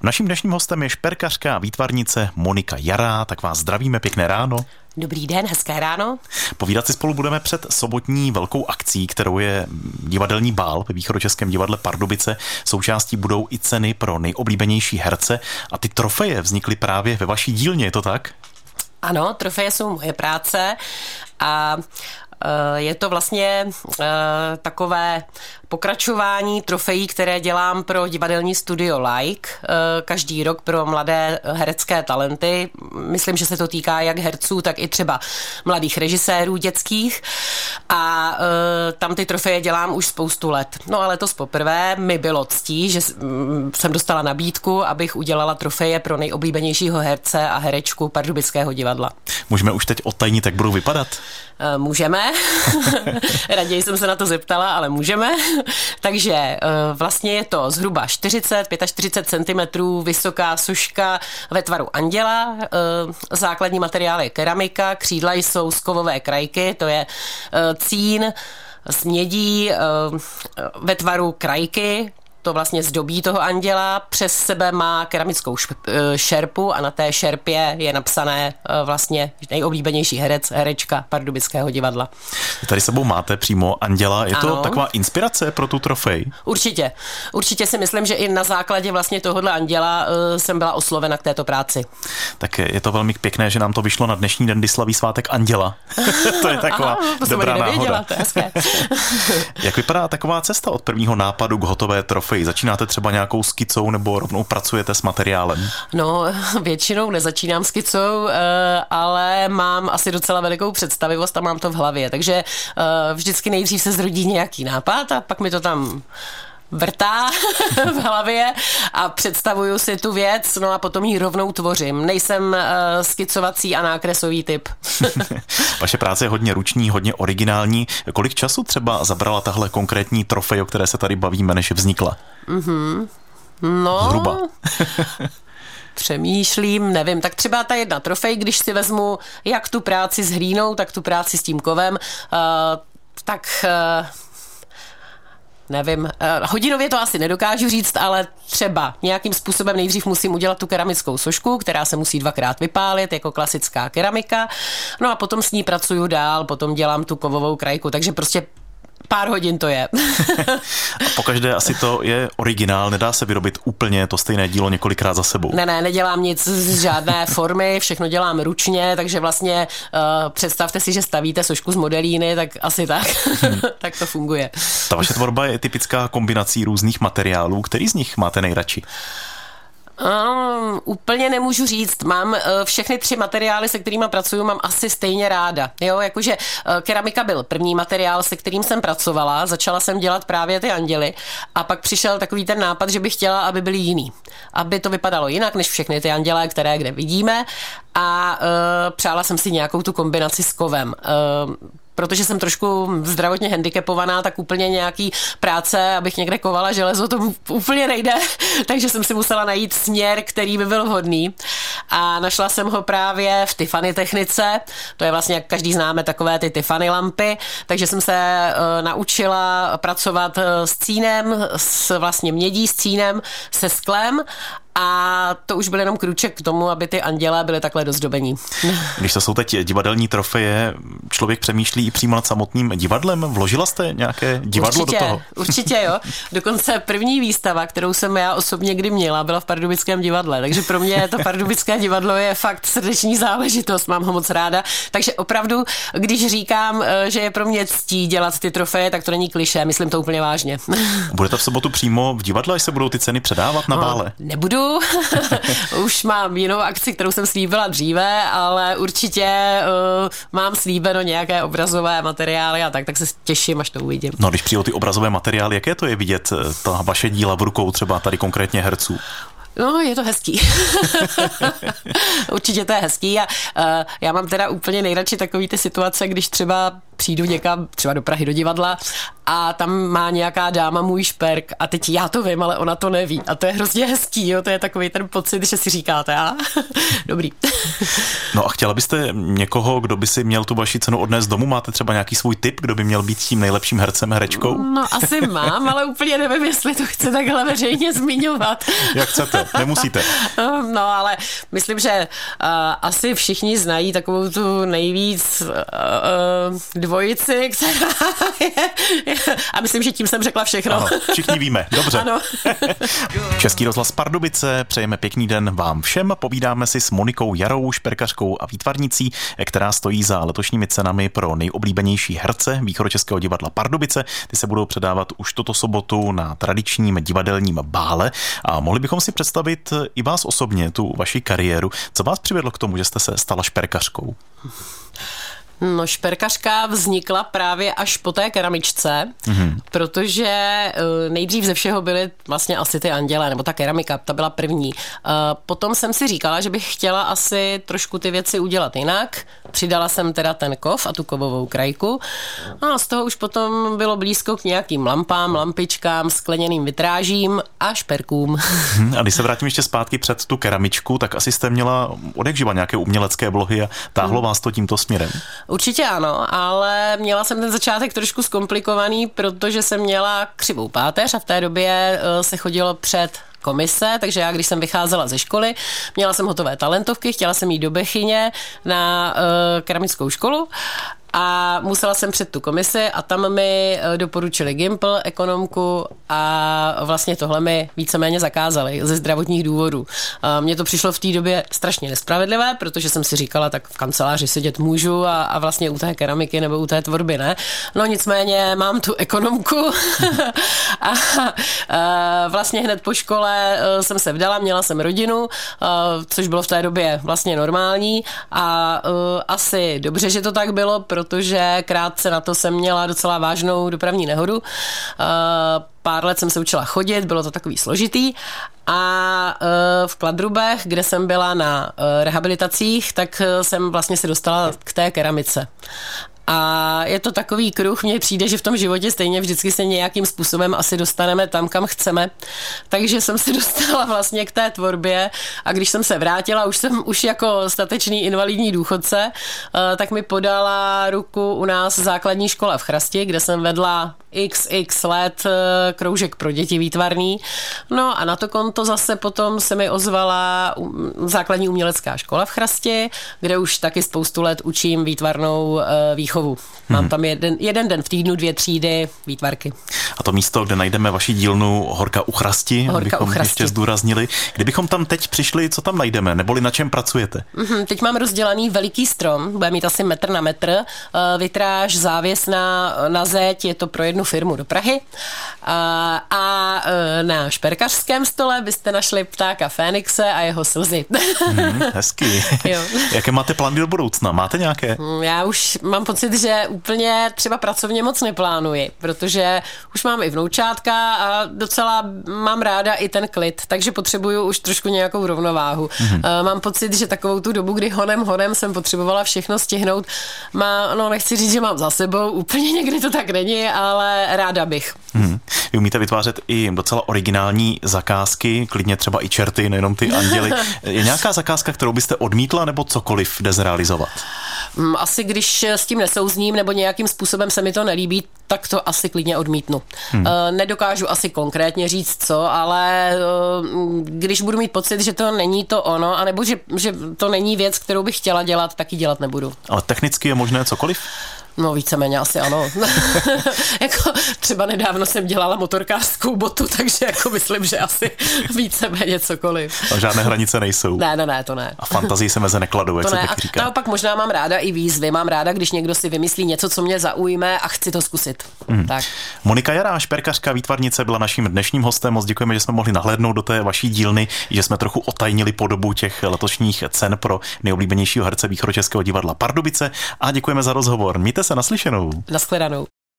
Naším dnešním hostem je šperkařka a výtvarnice Monika Jará, tak vás zdravíme, pěkné ráno. Dobrý den, hezké ráno. Povídat si spolu budeme před sobotní velkou akcí, kterou je divadelní bál ve Východočeském divadle Pardubice. Součástí budou i ceny pro nejoblíbenější herce a ty trofeje vznikly právě ve vaší dílně, je to tak? Ano, trofeje jsou moje práce a je to vlastně takové pokračování trofejí, které dělám pro divadelní studio Like každý rok pro mladé herecké talenty. Myslím, že se to týká jak herců, tak i třeba mladých režisérů dětských. A tam ty trofeje dělám už spoustu let. No a letos poprvé mi bylo ctí, že jsem dostala nabídku, abych udělala trofeje pro nejoblíbenějšího herce a herečku Pardubického divadla. Můžeme už teď odtajnit, jak budou vypadat? Můžeme. Raději jsem se na to zeptala, ale můžeme. Takže vlastně je to zhruba 40-45 cm vysoká soška ve tvaru anděla. Základní materiál je keramika, křídla jsou z kovové krajky, to je cín z mědí ve tvaru krajky. To vlastně zdobí toho anděla, přes sebe má keramickou šerpu a na té šerpě je napsané vlastně nejoblíbenější herečka Pardubického divadla. Tady sebou máte přímo anděla, je to taková inspirace pro tu trofej? Určitě si myslím, že i na základě vlastně tohohle anděla jsem byla oslovena k této práci. Tak je to velmi pěkné, že nám to vyšlo na dnešní den, kdy slaví svátek anděla. To je taková dobrá náhoda. To je hezké. Jak vypadá taková cesta od prvního nápadu k hotové trofeji? Začínáte třeba nějakou skicou nebo rovnou pracujete s materiálem? No, většinou nezačínám skicou, ale mám asi docela velikou představivost a mám to v hlavě. Takže vždycky nejdřív se zrodí nějaký nápad a pak mi to tam vrtá v hlavě a představuju si tu věc, no a potom ji rovnou tvořím. Nejsem skicovací a nákresový typ. Vaše práce je hodně ruční, hodně originální. Kolik času třeba zabrala tahle konkrétní trofej, o které se tady bavíme, než vznikla? No... Zhruba. Přemýšlím, nevím, tak třeba ta jedna trofej, když si vezmu jak tu práci s hlínou, tak tu práci s tím kovem, tak... Nevím, hodinově to asi nedokážu říct, ale třeba nějakým způsobem nejdřív musím udělat tu keramickou sošku, která se musí 2krát vypálit jako klasická keramika, no a potom s ní pracuju dál, potom dělám tu kovovou krajku, takže prostě pár hodin to je. A pokaždé asi to je originál, nedá se vyrobit úplně to stejné dílo několikrát za sebou. Ne, nedělám nic z žádné formy, všechno dělám ručně, takže vlastně představte si, že stavíte sošku z modelíny, tak asi tak. Tak to funguje. Ta vaše tvorba je typická kombinací různých materiálů. Který z nich máte nejradši? Úplně nemůžu říct. Mám všechny 3 materiály, se kterými pracuju, mám asi stejně ráda. Jo, jakože keramika byl první materiál, se kterým jsem pracovala. Začala jsem dělat právě ty anděly a pak přišel takový ten nápad, že bych chtěla, aby byly jiný. Aby to vypadalo jinak, než všechny ty anděle, které kde vidíme. A přála jsem si nějakou tu kombinaci s kovem. Protože jsem trošku zdravotně handicapovaná, tak úplně nějaký práce, abych někde kovala železo, to úplně nejde. Takže jsem si musela najít směr, který by byl vhodný. A našla jsem ho právě v Tiffany technice. To je vlastně, jak každý známe, takové ty Tiffany lampy. Takže jsem se naučila pracovat s cínem, s vlastně mědí, s cínem, se sklem. A to už byl jenom krůček k tomu, aby ty anděle byly takhle dozdobení. Když to jsou teď divadelní trofeje, člověk přemýšlí i přímo nad samotným divadlem. Vložila jste nějaké divadlo do toho? Určitě jo. Dokonce první výstava, kterou jsem já osobně kdy měla, byla v Pardubickém divadle. Takže pro mě to Pardubické divadlo je fakt srdeční záležitost, mám ho moc ráda. Takže opravdu, když říkám, že je pro mě ctí dělat ty trofeje, tak to není klišé, myslím to úplně vážně. Budete v sobotu přímo v divadle, až se budou ty ceny předávat na bále? Nebudu. Už mám jinou akci, kterou jsem slíbila dříve, ale určitě mám slíbeno nějaké obrazové materiály a tak se těším, až to uvidím. No, když přijdou ty obrazové materiály, jaké to je vidět, ta vaše díla v rukou, třeba tady konkrétně herců? No, je to hezký. Určitě to je hezký a já mám teda úplně nejradši takový ty situace, když třeba přijdu někam, třeba do Prahy do divadla a tam má nějaká dáma můj šperk a teď já to vím, ale ona to neví. A to je hrozně hezký, jo? To je takový ten pocit, že si říkáte, dobrý. No a chtěla byste někoho, kdo by si měl tu vaši cenu odnést domů? Máte třeba nějaký svůj tip, kdo by měl být tím nejlepším hercem, herečkou? No asi mám, ale úplně nevím, jestli to chce takhle veřejně zmiňovat. Jak chcete, nemusíte. No ale myslím, že asi všichni znají takovou tu nejvíc dvojici, která je. A myslím, že tím jsem řekla všechno. Ano, všichni víme, dobře. Ano. Český rozhlas Pardubice, přejeme pěkný den vám všem. Povídáme si s Monikou Jarou, šperkařkou a výtvarnicí, která stojí za letošními cenami pro nejoblíbenější herce Východočeského divadla Pardubice. Ty se budou předávat už tuto sobotu na tradičním divadelním bále. A mohli bychom si představit i vás osobně, tu vaši kariéru. Co vás přivedlo k tomu, že jste se stala šperkařkou? No, šperkařka vznikla právě až po té keramičce, protože nejdřív ze všeho byly vlastně asi ty anděle, nebo ta keramika, ta byla první. Potom jsem si říkala, že bych chtěla asi trošku ty věci udělat jinak. Přidala jsem teda ten kov a tu kovovou krajku. A z toho už potom bylo blízko k nějakým lampám, lampičkám, skleněným vitrážím a šperkům. A když se vrátím ještě zpátky před tu keramičku, tak asi jste měla odjakživa nějaké umělecké vlohy a táhlo vás to tímto směrem? Určitě ano, ale měla jsem ten začátek trošku zkomplikovaný, protože jsem měla křivou páteř a v té době se chodilo před komise, takže já, když jsem vycházela ze školy, měla jsem hotové talentovky, chtěla jsem jít do Bechyně na keramickou školu a musela jsem před tu komisi a tam mi doporučili Gimpl, ekonomku a vlastně tohle mi víceméně zakázali ze zdravotních důvodů. Mně to přišlo v té době strašně nespravedlivé, protože jsem si říkala, tak v kanceláři sedět můžu a vlastně u té keramiky nebo u té tvorby ne. No nicméně mám tu ekonomku a vlastně hned po škole jsem se vdala, měla jsem rodinu, což bylo v té době vlastně normální a asi dobře, že to tak bylo, protože krátce na to jsem měla docela vážnou dopravní nehodu. Pár let jsem se učila chodit, bylo to takový složitý a v Kladrubech, kde jsem byla na rehabilitacích, tak jsem vlastně se dostala k té keramice. A je to takový kruh, mně přijde, že v tom životě stejně vždycky se nějakým způsobem asi dostaneme tam, kam chceme. Takže jsem se dostala vlastně k té tvorbě a když jsem se vrátila, už jako statečný invalidní důchodce, tak mi podala ruku u nás základní škola v Chrasti, kde jsem vedla xx let kroužek pro děti výtvarný. No a na to konto zase potom se mi ozvala základní umělecká škola v Chrasti, kde už taky spoustu let učím výtvarnou výchovu. Mám tam jeden den v týdnu 2 třídy výtvarky. A to místo, kde najdeme vaši dílnu Horka u Chrasti, abychom ještě zdůraznili. Kdybychom tam teď přišli, co tam najdeme? Neboli na čem pracujete? Teď mám rozdělaný veliký strom, bude mít asi 1 na 1 metr, vitráž, závěs na zeď, je to pro jednu firmu do Prahy. A na šperkařském stole byste našli ptáka Fénixe a jeho slzy. Hezky. Jaké máte plány do budoucna? Máte nějaké? Já už mám pocit, že úplně třeba pracovně moc neplánuji, protože už mám i vnoučátka a docela mám ráda i ten klid, takže potřebuju už trošku nějakou rovnováhu. Mám pocit, že takovou tu dobu, kdy honem jsem potřebovala všechno stihnout, nechci říct, že mám za sebou, úplně někdy to tak není, ale ráda bych. Vy umíte vytvářet i docela originální zakázky, klidně třeba i čerty, nejenom ty anděly. Je nějaká zakázka, kterou byste odmítla, nebo cokoliv jde zrealizovat? Asi když s tím nesouzním nebo nějakým způsobem se mi to nelíbí, tak to asi klidně odmítnu. Nedokážu asi konkrétně říct co, ale když budu mít pocit, že to není to ono, anebo že to není věc, kterou bych chtěla dělat, tak ji dělat nebudu. Ale technicky je možné cokoliv? No víceméně asi ano. Jako třeba nedávno jsem dělala motorkářskou botu, takže jako myslím, že asi víceméně cokoliv. A žádné hranice nejsou. Ne, to ne. A fantazii se meze nekladou, jak se tak říká. Naopak možná mám ráda i výzvy. Mám ráda, když někdo si vymyslí něco, co mě zaujme a chci to zkusit. Tak. Monika Jará, šperkařka, výtvarnice, byla naším dnešním hostem. Moc děkujeme, že jsme mohli nahlédnout do té vaší dílny, že jsme trochu otajnili podobu těch letošních cen pro nejoblíbenějšího herce Východočeského divadla Pardubice a děkujeme za rozhovor. Mějte se, naslyšenou. Nashledanou.